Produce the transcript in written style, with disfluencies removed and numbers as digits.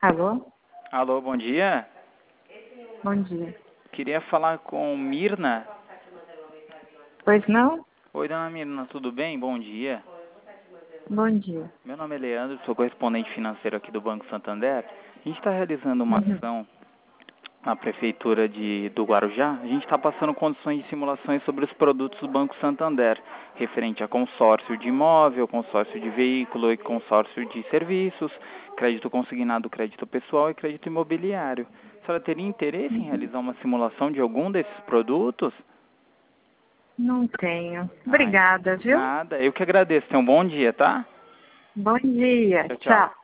Alô? Alô, bom dia. Bom dia. Queria falar com Mirna. Pois não? Oi, dona Mirna, tudo bem? Bom dia. Bom dia. Meu nome é Leandro, sou correspondente financeiro aqui do Banco Santander. A gente está realizando uma Uhum. ação na Prefeitura do Guarujá. A gente está passando condições de simulações sobre os produtos do Banco Santander, referente a consórcio de imóvel, consórcio de veículo e consórcio de serviços, crédito consignado, crédito pessoal e crédito imobiliário. A senhora teria interesse em realizar uma simulação de algum desses produtos? Não tenho. Ai, Obrigada, viu? nada. Eu que agradeço. Tenha um bom dia, tá? Bom dia. Tchau, tchau. Tchau.